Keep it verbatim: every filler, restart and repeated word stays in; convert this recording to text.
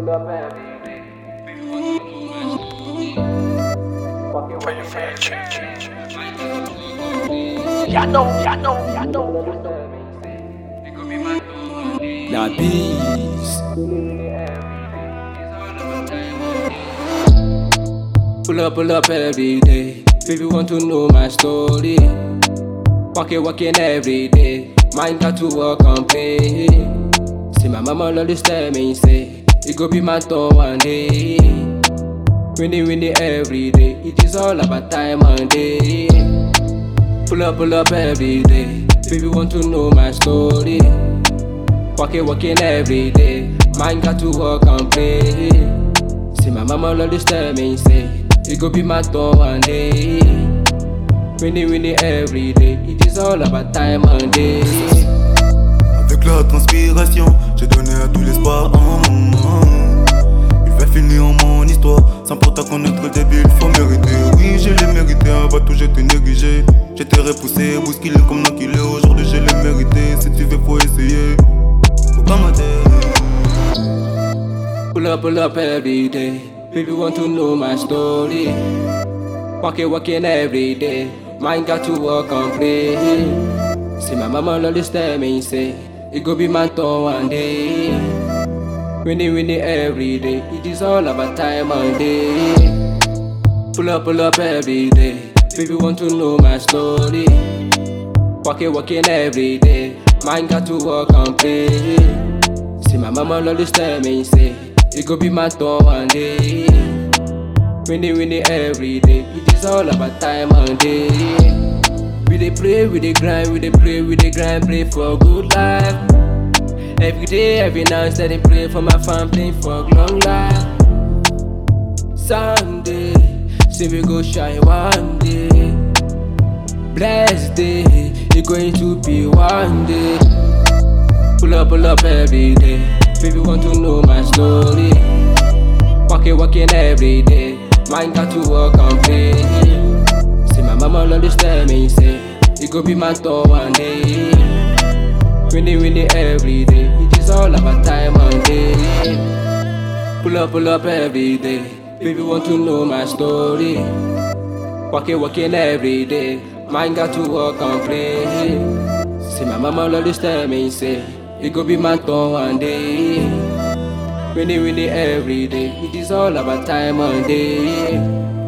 pull up every day. For your fair change. Ya know, ya know, ya know. La peace. Pull up, pull up every day. Baby want to know my story. Walking, walking every day. Mind got to work and play. See my mama always tell me, say it go be my turn one day. Winning, winning every day. It is all about time and day. Pull up, pull up every day. Baby want to know my story. Walking, walking every day. Mind got to work and play. See my mama always tell me, say it go be my turn one day. Winning, winning every day. It is all about time and day. Avec la transpiration, j'ai donné à tout l'espoir un moment. Il va finir mon histoire. Sans pourtant connaître le débile, faut mériter. Oui, je l'ai mérité, avant tout j'étais négligé. J'étais repoussé, bousculé comme l'enculé. Aujourd'hui je l'ai mérité, si tu veux faut essayer. Faut pas m'aider. Pull up, pull up every day. Baby want to know my story. Walking, walking every day. Mind got to work and play. See my mama always tell me, say it go be my turn one day. Winning, winning every day. It is all about time and day. Pull up, pull up every day. Baby want to know my story. Walking, walking every day. Mind got to work and play. See my mama always tell me, say it go be my turn one day. Winning, winning every day. It is all about time and day. We dey pray, we dey grind, we dey pray, we dey grind, pray for good life. Every day, every night, steady pray for my family for long life. Sunday, say we go shine one day. Blessed day, it going to be one day. Pull up, pull up every day. Baby want to know my story. Walking, walking every day. Mind got to work and play. See my mama always tell me, say it go be my turn one day. Winning, winning every day. It is all about time and day. Pull up, pull up every day. Baby want to know my story. Walking, walking every day. Mind got to work and play. See my mama always tell me, say it go be my turn one day. Winning, winning every day. It is all about time and day.